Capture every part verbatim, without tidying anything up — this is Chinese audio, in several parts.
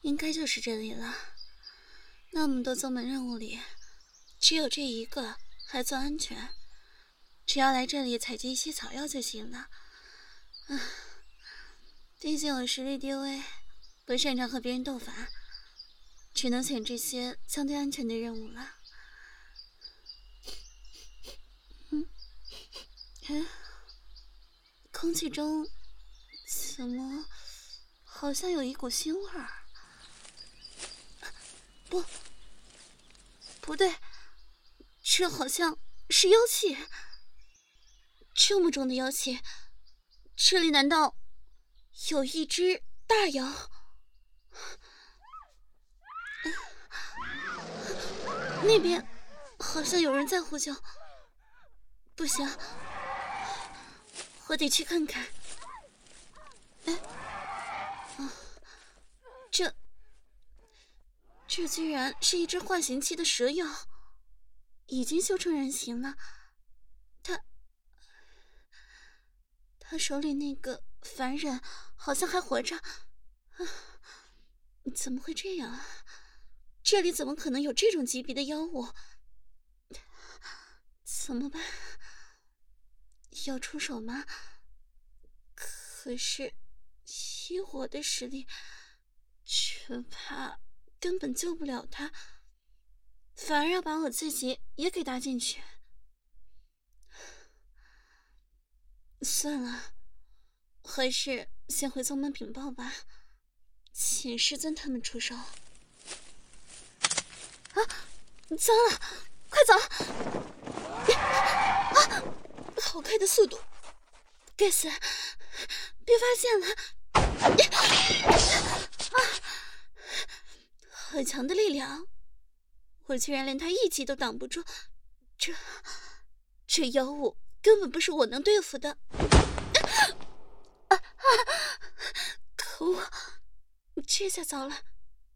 应该就是这里了。那么多宗门任务里，只有这一个还算安全，只要来这里采集一些草药就行了。啊，毕竟我实力低微，不擅长和别人斗法，只能选这些相对安全的任务了。嗯，哎，空气中怎么好像有一股腥味儿？不，不对，这好像是妖气。这么重的妖气，这里难道有一只大妖？那边好像有人在呼救，不行，我得去看看。哎，啊，这这居然是一只化形期的蛇妖，已经修成人形了。他他手里那个凡人好像还活着，啊，怎么会这样啊？这里怎么可能有这种级别的妖物？怎么办？要出手吗？可是以我的实力，只怕根本救不了他，反而要把我自己也给搭进去。算了，还是先回宗门禀报吧，请师尊他们出手。啊！糟了，快走！啊！好快的速度！该死，别发现了！啊！好强的力量，我居然连他一击都挡不住，这这妖物根本不是我能对付的！啊啊！可恶，这下糟了！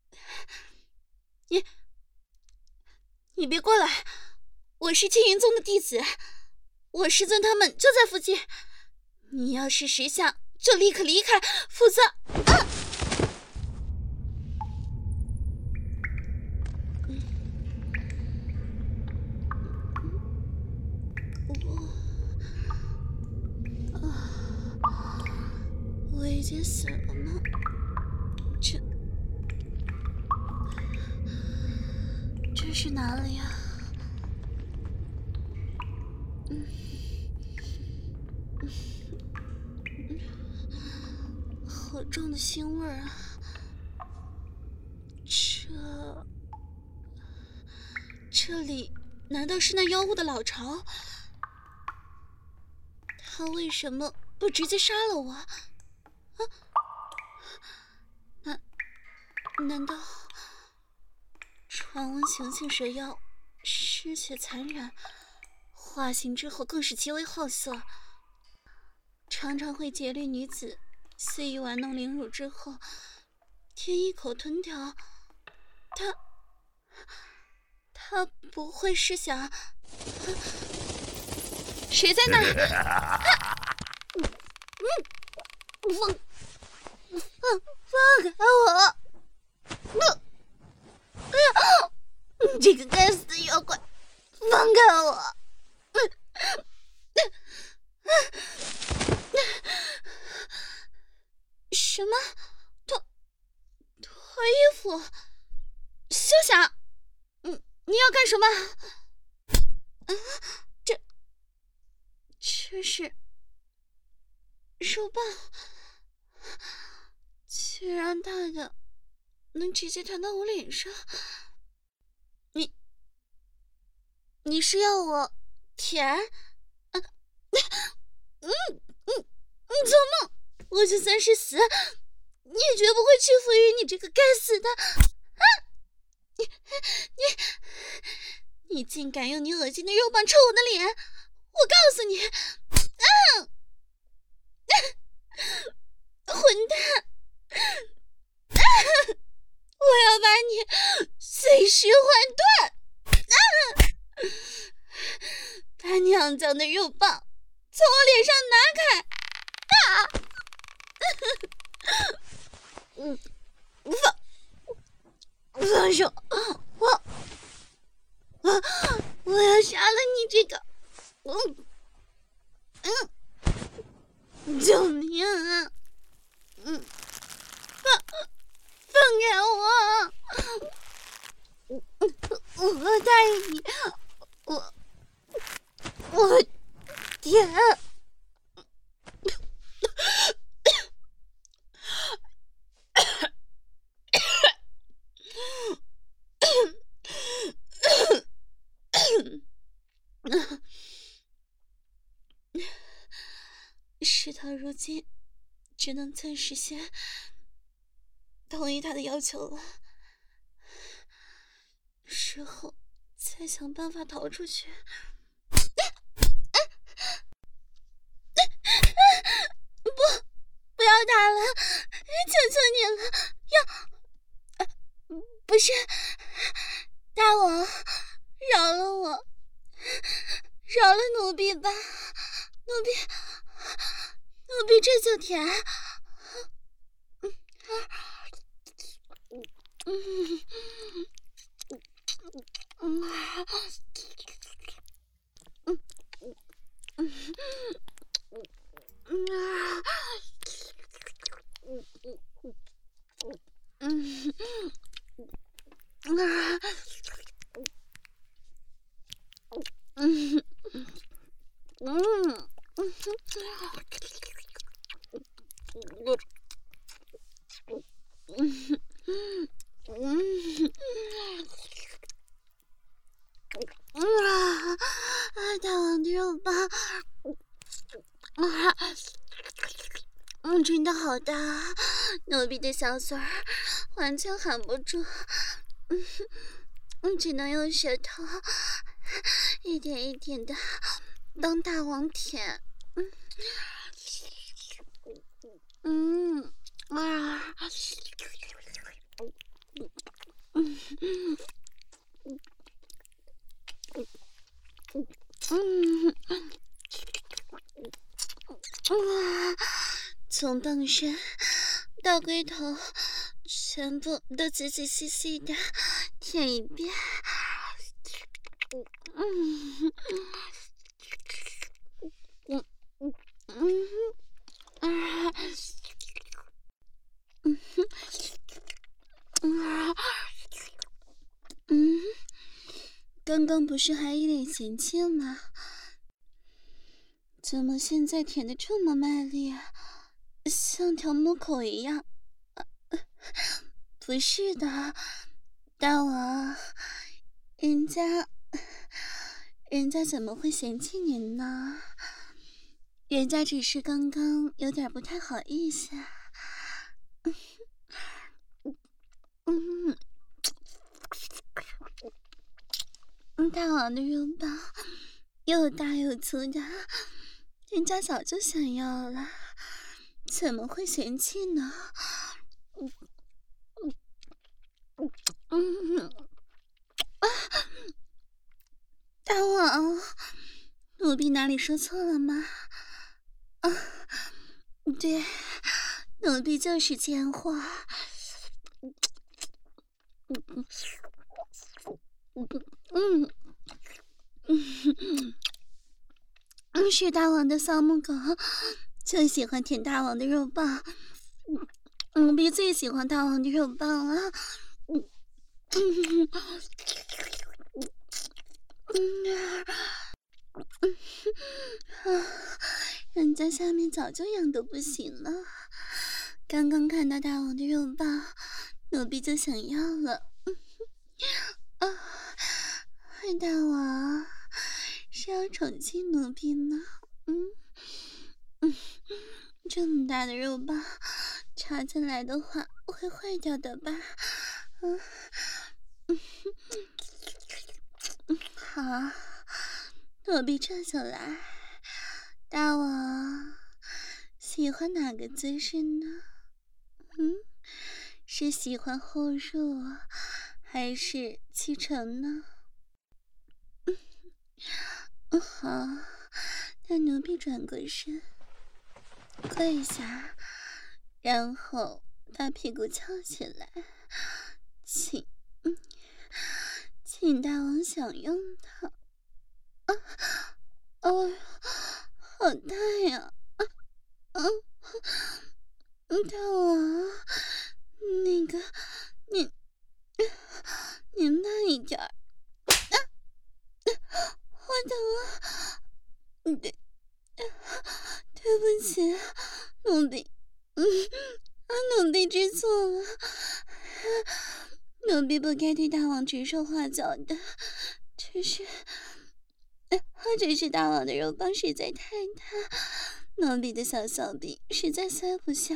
你。你别过来！我是青云宗的弟子，我师尊他们就在附近。你要是识相，就立刻离开，否则……啊！我……啊，我已经死了吗？这……这是哪里呀？嗯，嗯，好重的腥味儿啊！这……这里难道是那妖物的老巢？他为什么不直接杀了我？啊？难……难道……传闻行性蛇妖嗜血残忍，化形之后更是极为好色，常常会劫掠女子，肆意玩弄凌辱之后，添一口吞掉。他他不会是想……谁在那儿？啊！嗯嗯，放放放开我！不！哎呀！你这个该死的妖怪，放开我！什么？脱脱衣服？休想！嗯，你要干什么？啊，这这是肉棒，居然大的能直接弹到我脸上！你你是要我舔？啊，嗯嗯嗯，做梦！我就算是死，你也绝不会屈服于你这个该死的！啊！你你你竟敢用你恶心的肉棒抽我的脸！我告诉你，啊！混蛋！啊！我要把你碎尸万段！啊！把你肮脏的肉棒从我脸上拿开！啊！嗯，放放手！我我我要杀了你这个！嗯嗯，救命啊！嗯，放放开我！我答应你，我我天！事到如今，只能暂时先同意他的要求了，事后再想办法逃出去。不，不要打了，求求你了！要，不是，大王，饶了我，饶了奴婢吧，奴婢，奴婢这就舔。嗯嗯嗯嗯嗯嗯啊嗯嗯啊嗯嗯嗯嗯啊！大王的肉棒，啊！嗯，真的好大，奴婢的小嘴儿完全含不住，嗯嗯，只能用舌头一点一点的帮大王舔，嗯嗯啊，嗯嗯嗯，从傍身到龟头，全部都仔仔细细的舔一遍。嗯嗯嗯嗯啊嗯嗯嗯，刚刚不是还一脸嫌弃吗？怎么现在舔得这么卖力啊？像条母狗一样？不是的，大王，人家，人家怎么会嫌弃您呢？人家只是刚刚有点不太好意思啊。嗯嗯，大王的肉棒又大又粗的，人家早就想要了，怎么会嫌弃呢？嗯啊，大王，奴婢哪里说错了吗？啊，对，奴婢就是贱货。嗯嗯嗯嗯，是大王的骚母狗，就喜欢舔大王的肉棒。奴婢最喜欢大王的肉棒了。嗯嗯嗯啊，人家下面早就痒得不行了，刚刚看到大王的肉棒，奴婢就想要了。啊，大王是要宠幸奴婢呢？嗯嗯，这么大的肉棒插进来的话会坏掉的吧？嗯嗯嗯，好，奴婢这就来。大王喜欢哪个姿势呢？嗯，是喜欢后入还是七成呢？嗯，好，那奴婢转过身，跪下，然后把屁股翘起来，请请大王享用它。啊，哦，好大呀！啊，嗯，大王，那个，你，你慢一点儿。啊，好疼啊！对，对不起，奴婢，嗯，奴婢知错了，奴婢不该对大王指手画脚的，只是，只是大王的肉棒实在太大，奴婢的小小臂实在塞不下，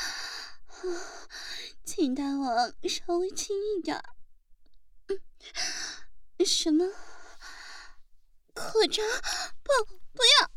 请大王稍微轻一点。嗯，什么？扩张？不，不要！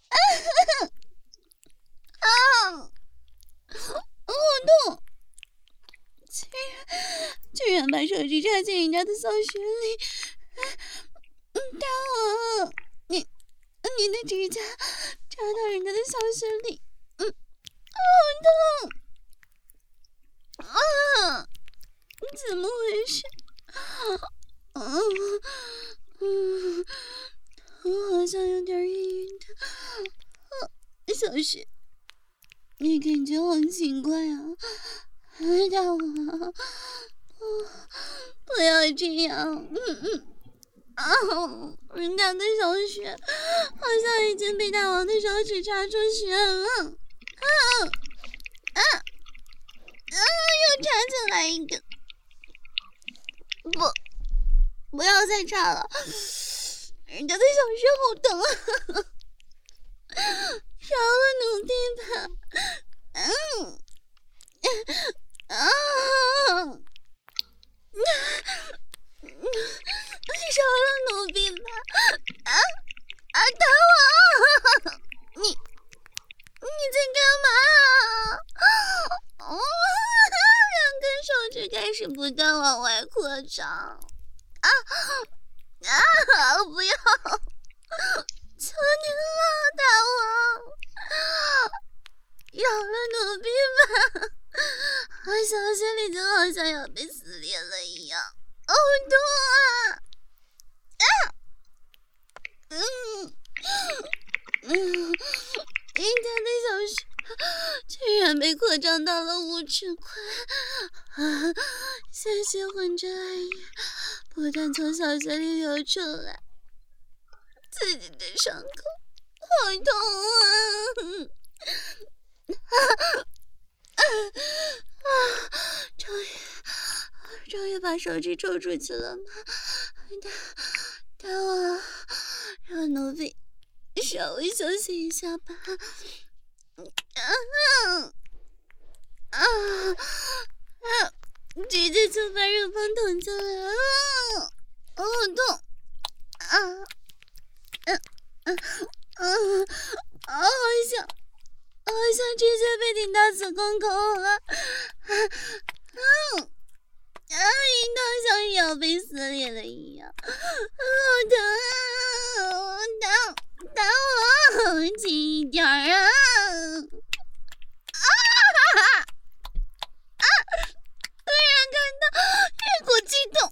啊！啊！好痛！居然，居然把手指插进人家的小穴里！嗯，大王，你，你的指甲插到人家的小穴里，嗯，好痛！啊！怎么回事？嗯嗯。我好像有点晕晕的，啊，小雪，你感觉好奇怪啊！大王，不，不要这样，嗯嗯，啊，人家的小雪好像已经被大王的手指插出血了，啊啊啊！又插进来一个，不，不要再插了。人家的小穴好疼啊！饶了奴婢吧！嗯，啊，饶了奴婢吧！啊啊，大王，你你在干嘛啊？哦，两根手指开始不断往外扩张，啊！啊！不要！求您了，大王，饶了奴婢吧！我小穴里就好像要被撕裂了一样，好痛啊！啊！嗯嗯，人家的小穴居然被扩张到了五尺宽，啊！鲜血混着爱液，不断从小穴里流出来，自己的伤口好痛啊！啊啊！终于，终于把手指抽出去了吗？大大王，让奴婢稍微休息一下吧。啊啊啊！直接就把乳房捅进来了，好痛！啊，嗯嗯嗯，啊，好像，好像直接被顶到子宫口了，嗯，啊，阴道像要被撕裂了一样，好疼啊！大大王，轻一点啊！啊哈哈！啊！突然感到一股激动，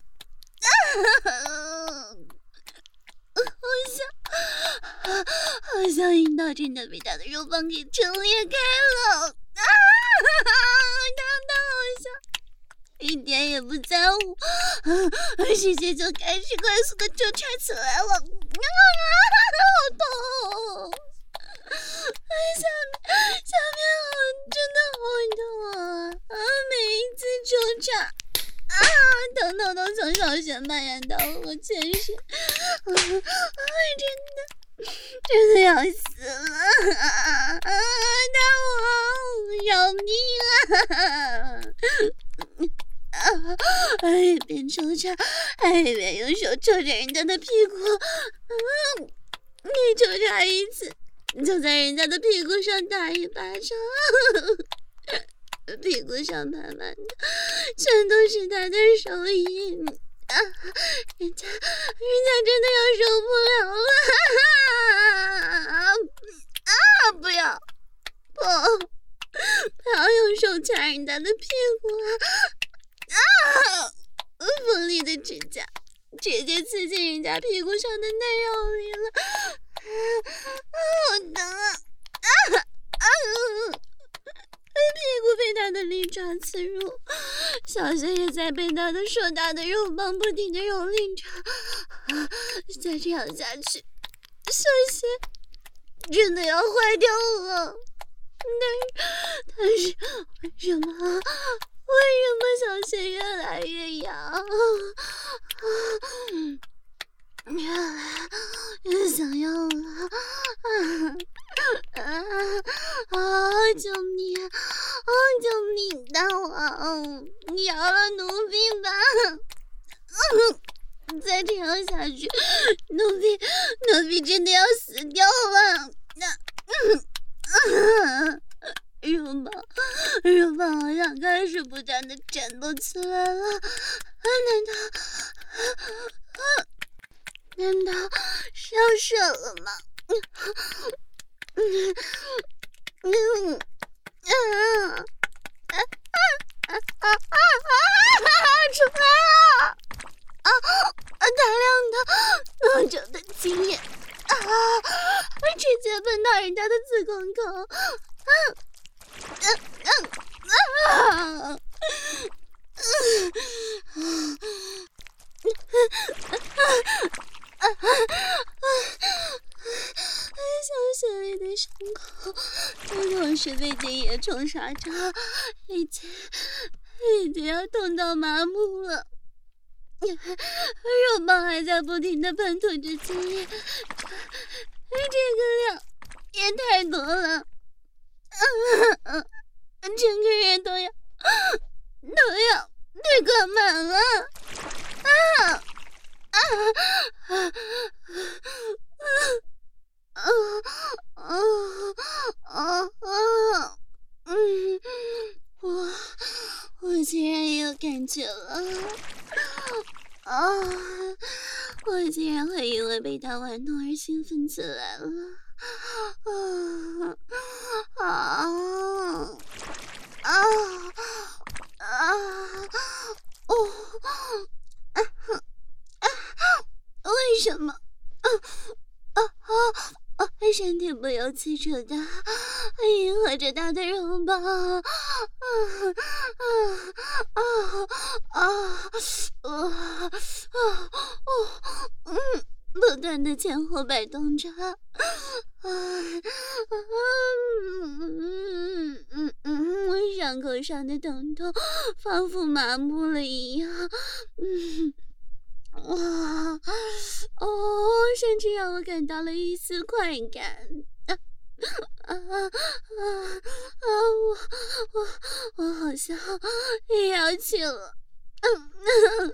啊！好像，好像阴道真的被他的肉棒给撑裂开了，啊！他他好像一点也不在乎，啊，直接就开始快速的抽插起来了，啊！好痛！下面下面好，真的好痛啊！啊，每一次抽插，啊，疼痛都从小穴蔓延到了我全身，啊，啊，真的，真的要死了！啊，大王，饶命啊！啊，一边抽插，还一边用手抽着人家的屁股，嗯，每抽插一次，就在人家的屁股上打一巴掌，屁股上满满的全都是他的手印啊！人家，人家真的要受不了了！啊啊！不要，不，不要用手掐人家的屁股啊！啊！锋利的指甲直接刺进人家屁股上的嫩肉里了，啊，好疼啊！啊啊！屁股被他的利爪刺入，小雪也在被他的硕大的肉棒不停地蹂躏着。啊，再这样下去，小雪真的要坏掉了。但是，但是为什么？为什么小雪越来越痒？越来越想要了！啊啊啊！救命！啊！救命！大王，你饶了奴婢吧！嗯，再这样下去，奴婢奴婢真的要死掉了！那、嗯嗯肉棒，肉棒好像开始不断的战斗起来了。难道，啊、难道是要射了吗？嗯嗯嗯啊啊啊啊啊！出来了！啊啊！大量的浓稠的精液啊，直接喷到人家的子宫口。啊！嗯嗯啊！嗯啊啊啊！小雪里的伤口同时被精液冲刷着，已经已经要痛到麻木了。肉棒还在不停地喷吐着精液，这个量也太多了。嗯嗯，整个人都要都要被灌满了！啊啊啊啊啊啊啊！嗯，我我竟然也有感觉了啊！我竟然会因为被他玩弄而兴奋起来了！啊啊啊啊！哦啊啊！为什么？啊啊啊！身体不由自主的迎合着他的拥抱，啊啊啊啊啊啊！嗯，不断的前后摆动着。啊，嗯嗯嗯，伤口上的疼痛仿佛麻木了一样，嗯，哇，哦，甚至让我感到了一丝快感。啊啊啊啊！我我我好像也要去了。嗯嗯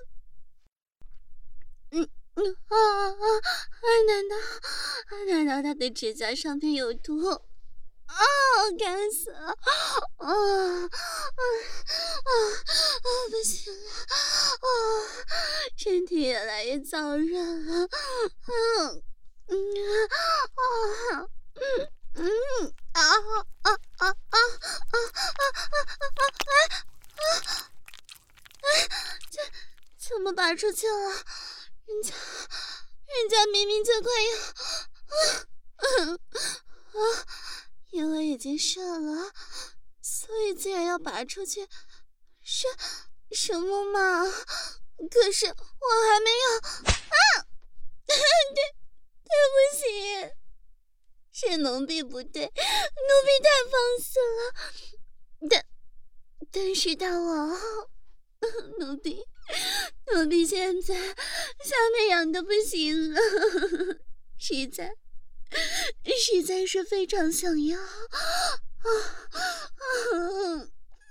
嗯。嗯啊啊！难道难道他的指甲上面有毒？啊！干死了！啊啊啊啊！不行了！啊！身体越来越燥热了。嗯嗯啊嗯嗯啊啊啊啊啊啊啊啊啊！哎，怎怎么拔出去了？人家，人家明明就快要，啊啊啊！因为已经射了，所以自然要拔出去。什什么嘛？可是我还没有啊！对，对不起，是奴婢不对，奴婢太放肆了。但但是大王，奴婢。奴婢现在下面痒得不行了，实在实在是非常想要啊啊！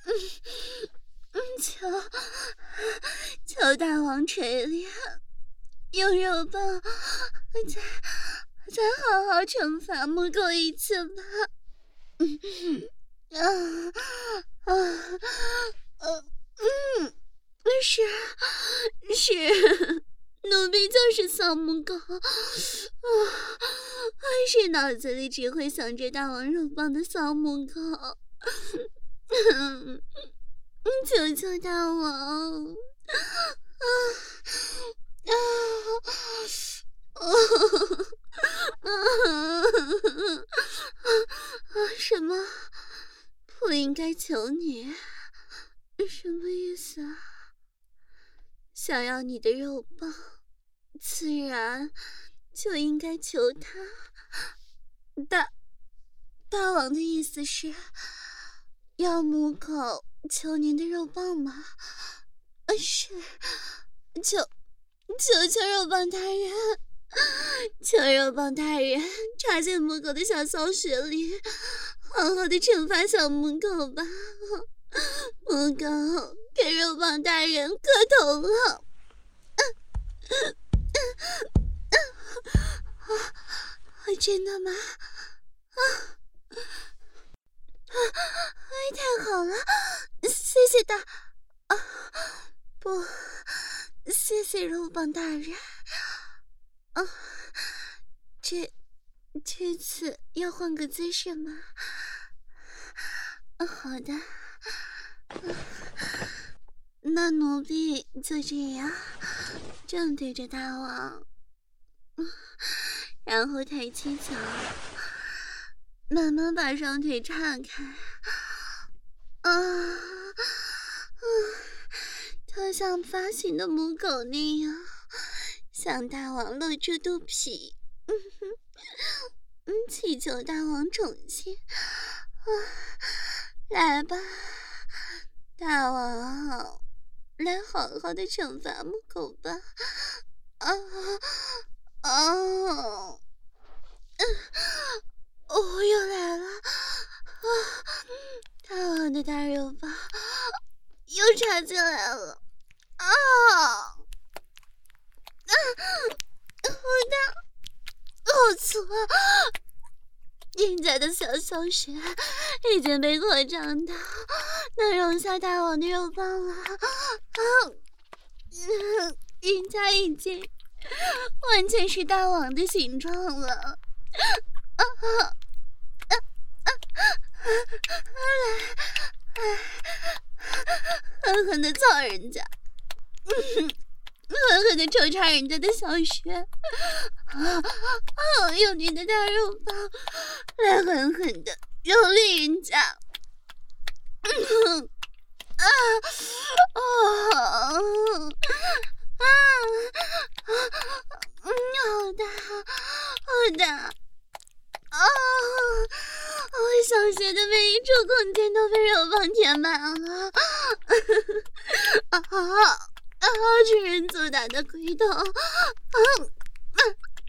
求求大王垂怜，用肉棒再再好好惩罚木狗一次吧。啊啊啊嗯。是是，奴婢就是小母狗，啊，是脑子里只会想着大王肉棒的小母狗。求求大王，啊， 什么？不应该求你？什么意思啊？想要你的肉棒，自然就应该求他。大大王的意思是要母狗求您的肉棒吗？是，求求求肉棒大人，求肉棒大人插进母狗的小骚穴里，好好的惩罚小母狗吧。母狗给肉棒大人磕头了。真的吗？啊啊！太好了，谢谢大啊，不，谢谢肉棒大人。啊，这这次要换个姿势吗？啊，好的。啊，那奴婢就这样正对着大王。然后抬起脚，慢慢把双腿岔开，啊，啊，就像发情的母狗那样，向大王露出肚皮，嗯哼，祈求大王宠幸，啊，来吧，大王，来好好的惩罚母狗吧，啊。哦，嗯，我又来了啊！大王的大肉棒又插进来了啊！啊，好大，好粗啊！现在的小小穴已经被扩张到能容下大王的肉棒了啊！嗯，人家已经完全是大王的形状了，啊啊啊啊！来，狠狠的操人家，嗯，狠狠的抽插人家的小穴，啊啊！用你的大肉棒来狠狠的蹂躏人家，嗯啊啊！啊啊！嗯，好大，好大！啊！我小穴的每一处空间都被肉棒填满了。啊啊！啊！主人粗大的龟头，啊啊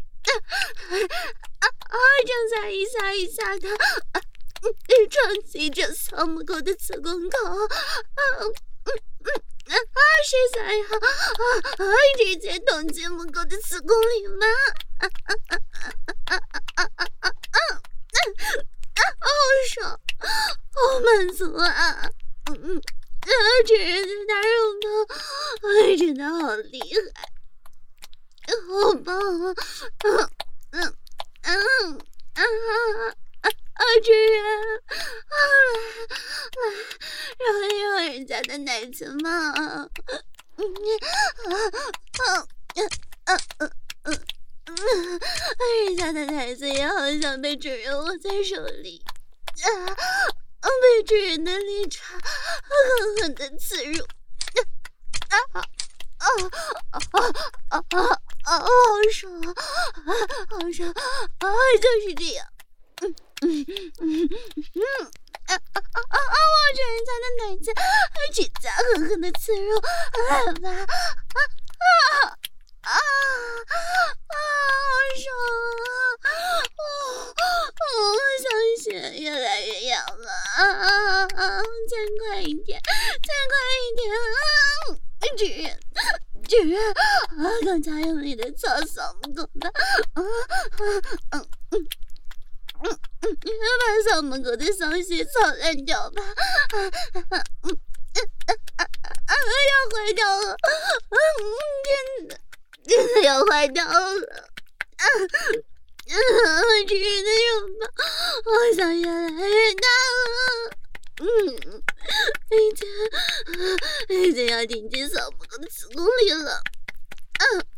啊啊！正在一下一下的啊，撞击着小母狗的子宫口。啊嗯嗯。啊！是想要啊啊直接捅进母狗的子宫里吗？啊啊啊啊啊啊啊啊啊！啊，好爽，好满足啊！嗯嗯，啊，这人的大肉棒，哎，真的好厉害，好棒啊！嗯嗯嗯啊！啊，主人，啊，来来，揉一揉人家的奶子嘛！嗯啊啊啊啊啊！人家的奶子也好想被主人握在手里，啊，被主人的利爪狠狠的刺入，啊啊啊啊啊啊啊！好爽啊，好爽啊！就是这样。嗯嗯嗯嗯啊啊啊啊！握着人家的奶子，指甲狠狠的刺入，来吧！啊啊啊啊！好爽啊！哦哦，小雪越来越痒了啊啊啊！再快一点，再快一点！啊，主人，主人啊，更加用力的操小母狗吧！啊啊嗯嗯。嗯嗯，把小母狗的小穴操烂掉吧！啊啊啊嗯啊啊啊！要坏掉了！嗯，真的，真的要坏掉了！啊啊！主人的肉棒，我想越来越大了。嗯，已经已经要顶进小母狗的子宫里了。啊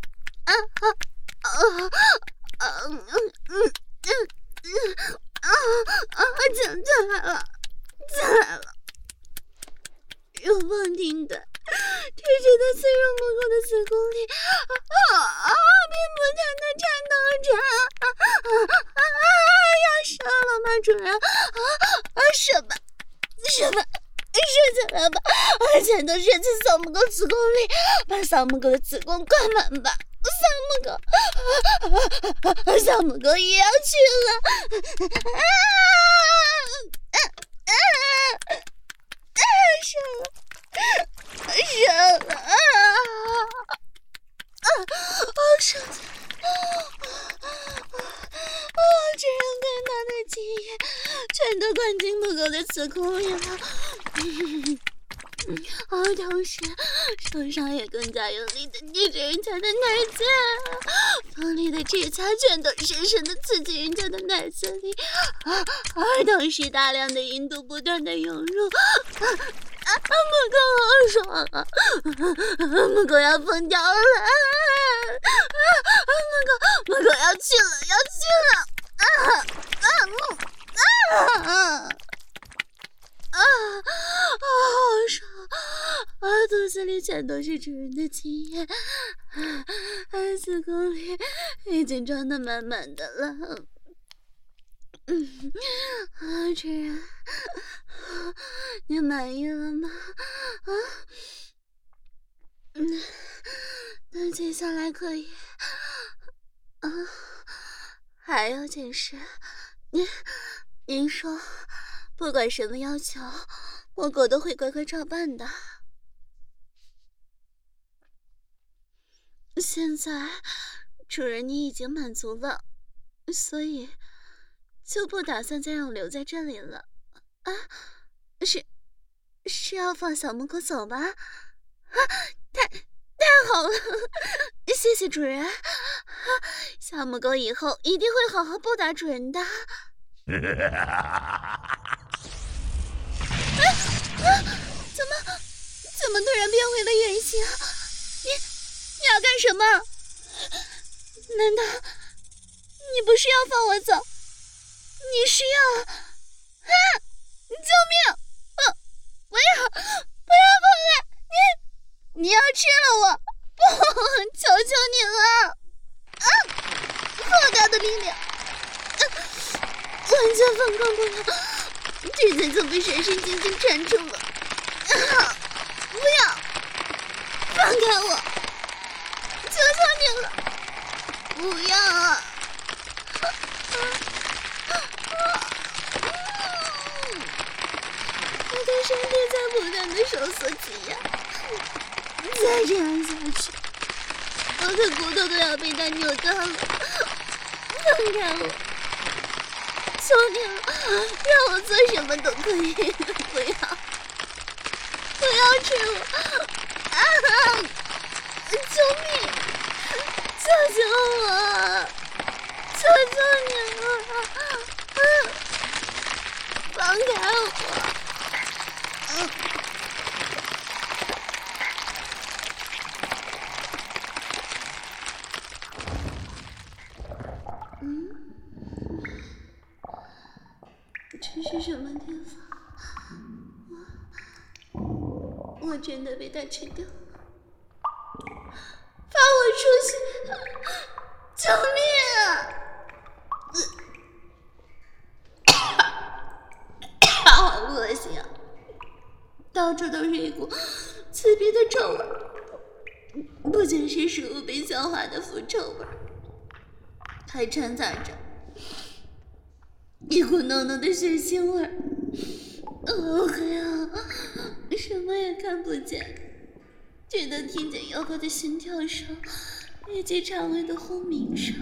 啊啊啊嗯嗯嗯嗯啊啊！进进来了，进来了！有放听的，贴着他脆弱不够的子宫里，啊啊！并不断的颤动着，啊啊啊！要射了吗，主人？啊啊！射吧，射吧！射起来吧，而且都射进小母狗子宫里，把小母狗的子宫灌满吧。小母狗，啊、小母狗也要去了，啊啊啊啊！射了，射了，啊啊啊！射了，啊！这样更大的精液全都灌进母狗的子宫里了。而同时手上也更加用力的捏着人家的奶子，锋利的指甲全都深深的刺进人家的奶子里，啊、而同时大量的阴毒不断的涌入，啊啊！母狗好爽啊！母狗要疯掉了！啊啊！母狗，母狗要去了，要去了！啊啊啊啊！啊啊！好爽！啊，肚子里全都是主人的精液，啊，子宫里已经装得满满的了。嗯，啊，主人，你满意了吗？啊，嗯，那接下来可以啊，还有件事，您您说。不管什么要求，我狗都会乖乖照办的。现在主人你已经满足了，所以就不打算再让我留在这里了。啊，是是要放小母狗走吗？啊，太太好了，谢谢主人。小母狗以后一定会好好报答主人的。啊啊！怎么怎么突然变回了原形？你你要干什么？难道你不是要放我走？你是要啊！救命！不，不要不要过来！你你要吃了我！不，求求你了！啊！好大的力量！啊，完全反抗不了。这才就被神神经经缠住了！啊！不要，放开我！求求你了！不要啊！啊啊啊！我的身体在不断的收缩挤压，再这样下去，我的骨头都要被它扭断了！放开我！求你了，让我做什么都可以，不要，不要吃我！啊！救命！救救我！求求你了！啊！放开我！嗯。嗯。这是什么地方？我我真的被他吃掉了！放我出去！救命啊！好恶心啊！到处都是一股刺鼻的臭味，不仅是食物被消化的腐臭味，还掺杂着一股浓浓的血腥味儿，好黑啊！什么也看不见，只能听见妖怪的心跳声以及肠胃的轰鸣声，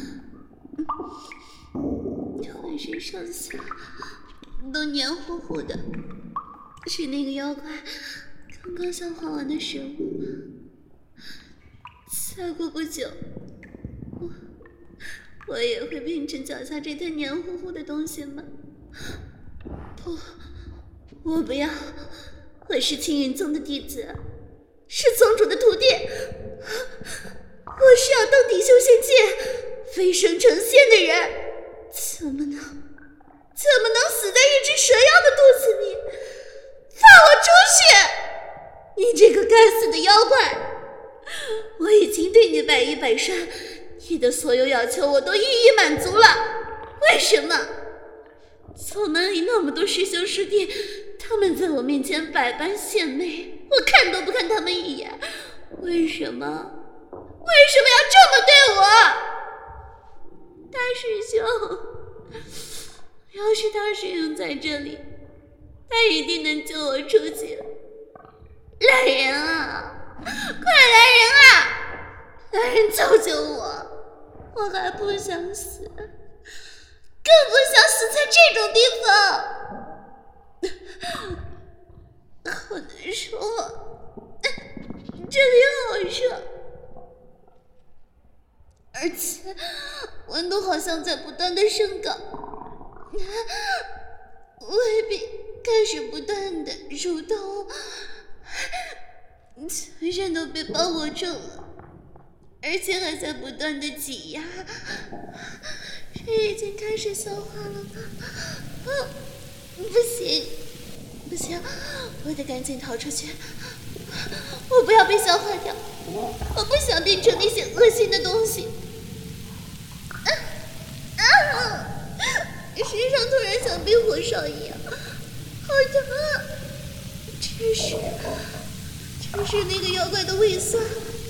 浑身上下都黏糊糊的，是那个妖怪刚刚消化完的食物。再过不久，我我也会变成脚下这滩黏糊糊的东西吗？不，我不要！我是青云宗的弟子，是宗主的徒弟。 我是要登顶修仙界飞升成仙的人，怎么能怎么能死在一只蛇妖的肚子里？放我出去！你这个该死的妖怪！我已经对你百依百顺，你的所有要求我都一一满足了，为什么？宗门里那么多师兄师弟，他们在我面前百般献媚，我看都不看他们一眼，为什么？为什么要这么对我？大师兄，要是大师兄在这里，他一定能救我出去。来人啊，快来人啊，来人救救我，我还不想死，更不想死在这种地方。好难受啊，这里好热，而且温度好像在不断的升高，胃壁开始不断的蠕动，全身都被包裹住了，而且还在不断的挤压，这已经开始消化了吧？啊，不行不行，我得赶紧逃出去，我不要被消化掉，我不想变成那些恶心的东西。啊啊！身上突然像被火烧一样，好疼啊！这是这是那个妖怪的胃酸，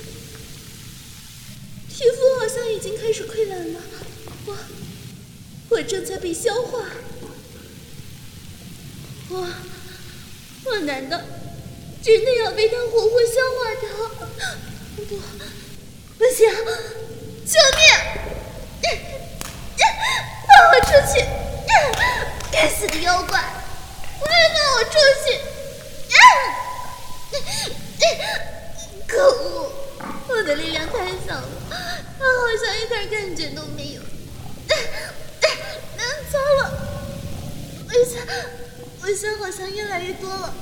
皮肤好像已经开始溃烂了，我我正在被消化，我我难道真的要被它活活消化掉？不不行，救命！放我出去！该死的妖怪，快放我出去！可恶，我的力量太小了，他好像一点感觉都没有。糟了，胃酸胃酸好像越来越多了，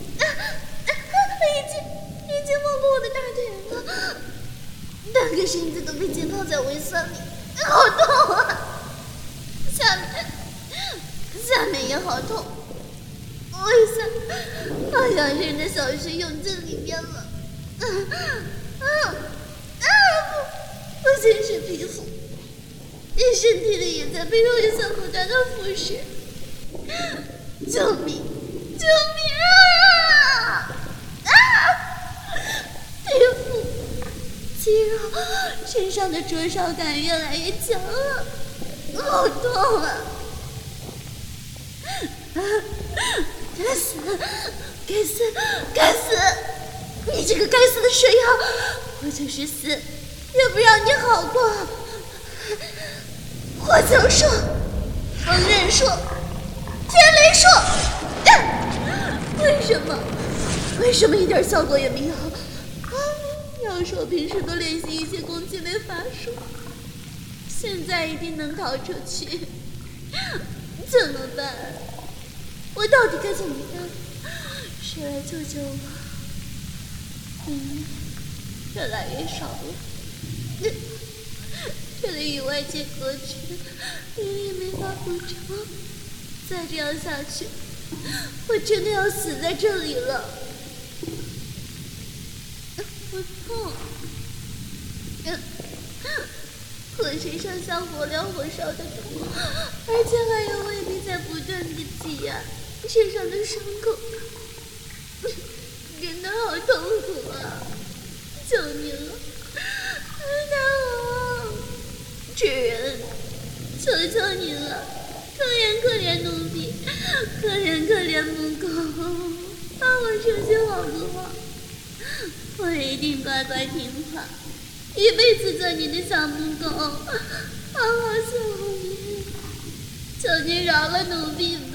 已经已经冒过我的大腿了，半个身子都被浸泡在胃酸里，好痛啊！下面下面也好痛，胃酸好像顺着小穴涌进里面了。啊啊啊！不，不仅是皮肤，你身体里也在被胃酸不断的腐蚀。救命！救命啊！啊！皮肤、肌肉、身上的灼烧感越来越强了，好痛啊！啊！该死！该死！该死！你这个该死的蛇妖，我就是死也不让你好过！火枪术、风刃术、天雷术，啊！为什么？为什么一点效果也没有？啊！要是我平时多练习一些攻击类法术，现在一定能逃出去。怎么办？我到底该怎么办？谁来救救我？嗯，越来越少了。这里与外界隔绝，灵力没法补充。再这样下去，我真的要死在这里了。好痛！我身上像火燎火烧的痛，而且还有胃壁在不断的挤压身上的伤口，真的好痛苦啊！救命啊！打我！纸人，求求你了，可怜可怜奴婢，可怜可怜母狗，放我出去好不好？我一定乖乖听话，一辈子做你的小母狗，好好守护你，求你饶了奴婢吧！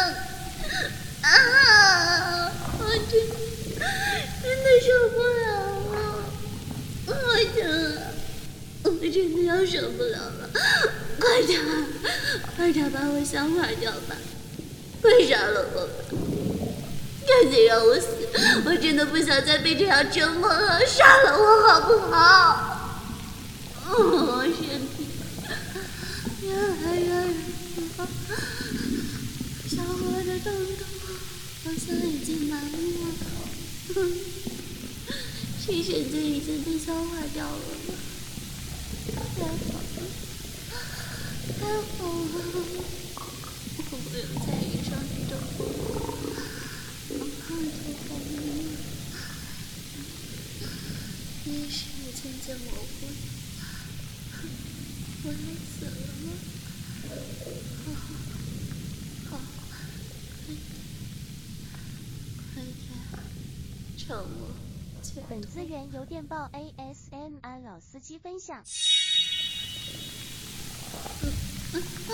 啊！我真真的受不了了，我真的我真的要受不了了！快点，快点把我消化掉吧！快杀了我吧！赶紧让我死！我真的不想再被这样折磨了，杀了我好不好？ 我身体越来越热，小伙的洞洞好像已经满了，是神经已经被消化掉了吗？太好了，太好了，我不用再遇上这种风浪，太好了，意识也渐渐模糊了。我要死了吗？好好，快点，快点，沉默。 本资源由电报 A S M R 老司机分享。 嗯啊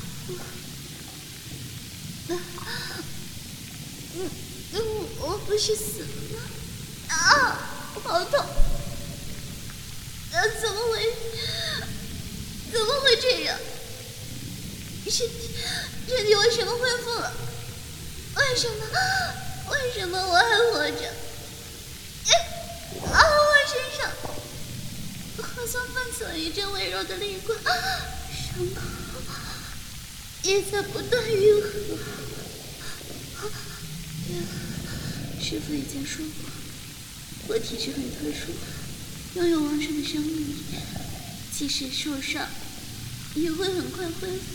啊嗯嗯，我不是死了吗？啊，好痛！啊，怎么会？怎么会这样？身体，身体为什么恢复了？为什么？为什么我还活着？啊，我身上好像泛起了一阵微弱的泪光，伤口也在不断愈合。对了，师父以前说过，我体质很特殊，拥有旺盛的生命力，即使受伤也会很快恢复。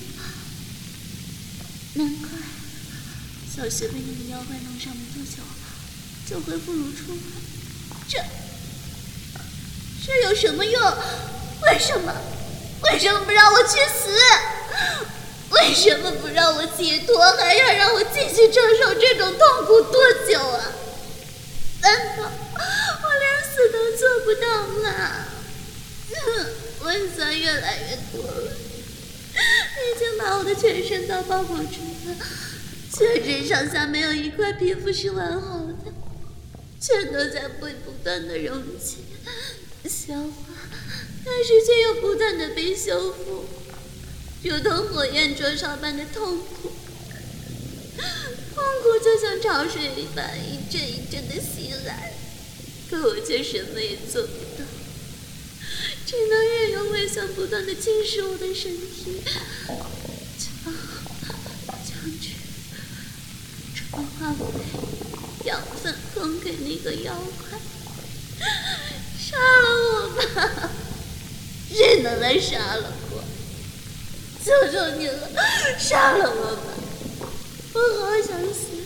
难怪小学被那个妖怪弄伤没多久就恢复如初。这这有什么用？为什么？为什么不让我去死？为什么不让我解脱，还要让我继续承受这种痛苦多久啊？难道我连死都做不到吗？温酸越来越多了，已经把我的全身都包裹住了，全身上下没有一块皮肤是完好的，全都在被不断的溶解、消化，但是却又不断的被修复，如同火焰灼烧般的痛苦。痛苦就像潮水一般一阵一阵的袭来，可我却什么也做不到，只能任由胃酸不断的侵蚀我的身体，将将去转化为养分供给那个妖怪。杀了我吧！谁能来杀了我？求求你了，杀了我吧！我好想死，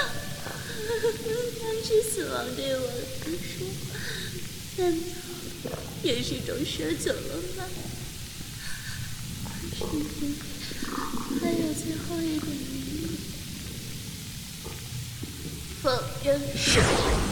但是死亡对我来说，难道也是一种奢求了吗？身体里还有最后一点灵力，否认是。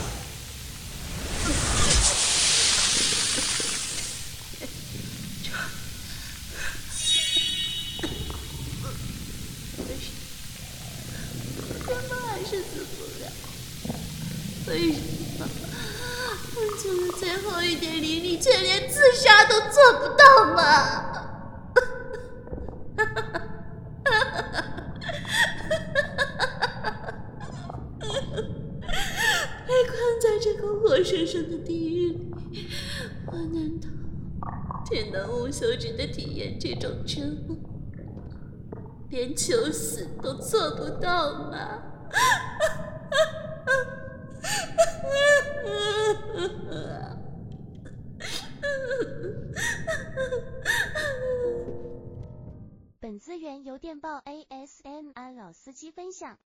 为什么用尽了最后一点灵力，却连自杀都做不到吗？被困在这个活生生的地狱里，我难道只能无休止的体验这种折磨，连求死都做不到吗？ 本资源由电报 A S M R 老司机分享。